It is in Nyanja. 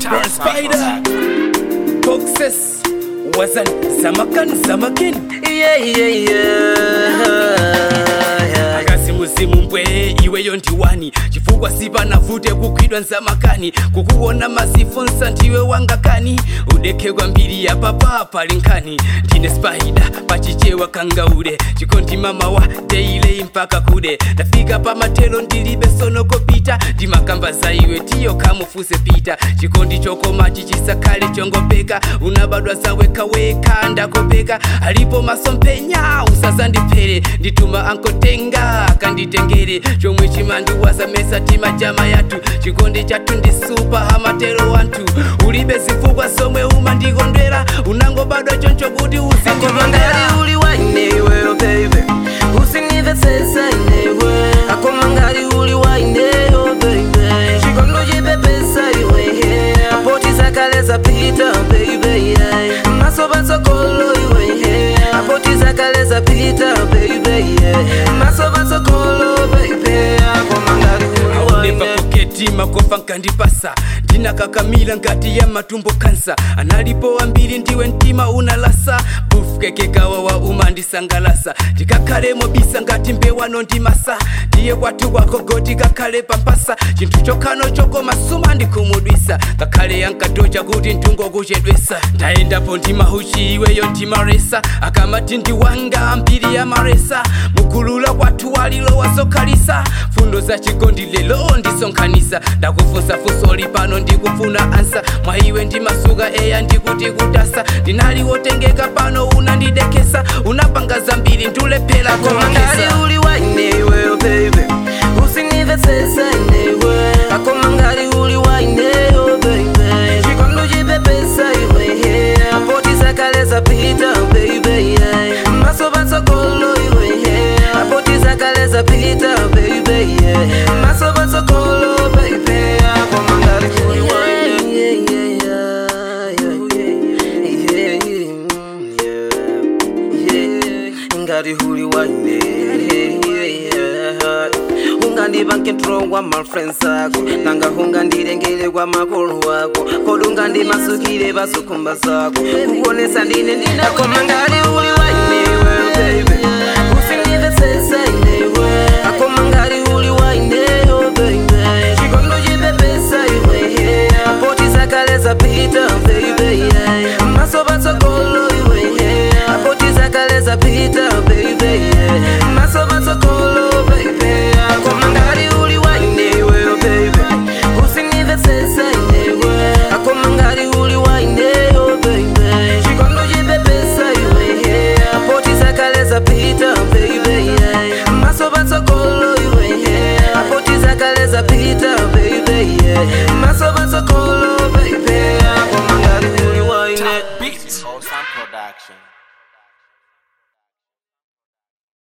Turn Spider Boxes Wazan Zamakin Akasi muzimu mbwe iwe yondiwani chifukwa sipa navute kukwidwa nzamakani kukuona masifonsa ndiwe wangakani udekegwa mbiri ya papa palinkani ndine Spider pachichewa kangaule chikondi mama wa daily mpaka kude ndafika pa matelo ndilibe sonoko pita ndimakamba za iwe tiyo kamufuse pita chikondi chokoma chichisakale chongopeka unabadwa zawekaweka ndakopeka alipo masompenya usazandipere ndituma ankotenga kanditengere chomwe chimandiwaza mesa tima jama yatu chikondi chatu ndi super hamatero wantu ulibe zifukwa somwe umandikondwera unangobadwa choncho kuti usindimangali uli wainewe baby usinivesesa inewe akomangari uli waineyo baby chikondo chipepesa iwe apoti zakaleza pita baby masobatsokolo iwe apoti zakaleza pita baby masobatsokolo baby akomangari uli waineyo makofa nkandipasa ndinakakamila ngati ya matumbo kansa analipo ambiri ndiwe ntima unalasa bufukekekawa wa umandisangalasa tikakalemo bisa ngati mbewano ndimasa ndiye kwatu kwako goti kakale pampasa chinthu chokhano chokoma suma ndikumudwisa kakale yankatocha kuti ntungo kuchedwesa ndayendapo ndimahuchi iweyo ndimaresa akamati ndiwanga mbiri ya maresa mukulula kwatu walilo wasokhalisa fundo za chikondi lelo ndisonkhanisa ndakufunsa funso lipano ndikufuna ansa mwa iwe ndimasuka eya ndikuti kutasa ndinaliwotengeka pano unandidekesa unapanga zambiri ndulephera akomangari uli wainewe baby usinivesesa inewe akomangari uli waineyo baby chikondo chipepesa iwe apoti zakaleza pita baby masobatsokolo iwe apoti zakaleza pita baby masobatsokolo baby akomangari uli ngari huli waine ungandibankentrongwa mafriends ako nanga hungandirengele kwa makolo wako kodunga ndimasukile basukumba zako kukonesa ndine ndinakomangari uli wainewe baby usinivesesa inewe akomangari